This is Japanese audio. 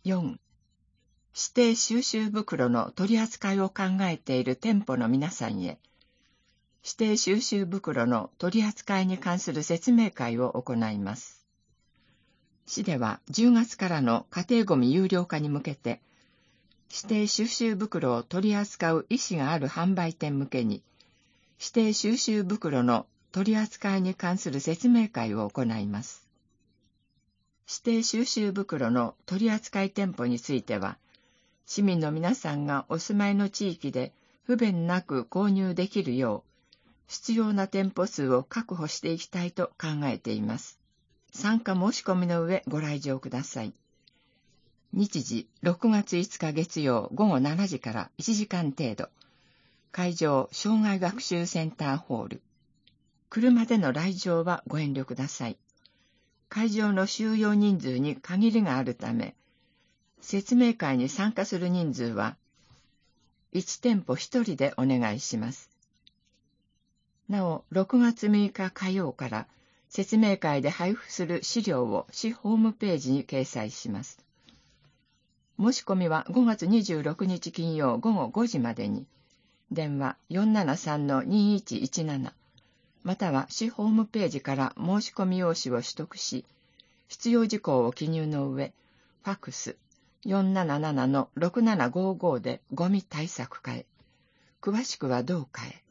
4. 指定収集袋の取り扱いを考えている店舗の皆さんへ、指定収集袋の取り扱いに関する説明会を行います。市では10月からの家庭ごみ有料化に向けて、指定収集袋を取り扱う意思がある販売店向けに、指定収集袋の取り扱いに関する説明会を行います。指定収集袋の取り扱い店舗については、市民の皆さんがお住まいの地域で不便なく購入できるよう、必要な店舗数を確保していきたいと考えています。参加申し込みの上ご来場ください。日時6月5日月曜午後7時から1時間程度。会場障害学習センターホール。車での来場はご遠慮ください。会場の収容人数に限りがあるため、説明会に参加する人数は1店舗1人でお願いします。なお、6月6日火曜から説明会で配布する資料を市ホームページに掲載します。申し込みは5月26日金曜午後5時までに、電話 473-2117 または市ホームページから申し込み用紙を取得し、必要事項を記入の上、ファックス 477-6755 でゴミ対策課へ。詳しくは同課へ。